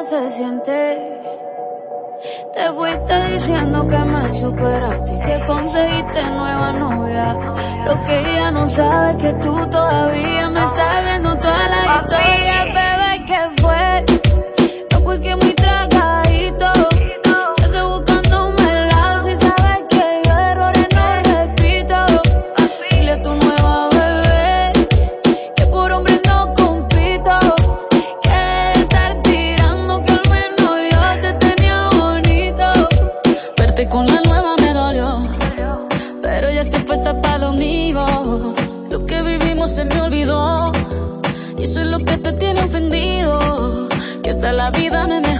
se siente. Te fuiste diciendo que me superaste y que conseguiste nueva novia. Lo que ella no sabe es que tú todavía me estás viendo toda la historia, bebé. ¿Qué fue? No fue que muy tragadito. Estás buscándome el lado si sabes que yo errores no repito. Dile a tu nueva bebé que por hombre no compito. Que de estar tirando que al menos yo te tenía bonito. Verte con la nueva me dolió, pero ya estoy puesta para lo mío. Lo que vivimos se me olvidó y eso es lo que te tiene ofendido. Que hasta la vida me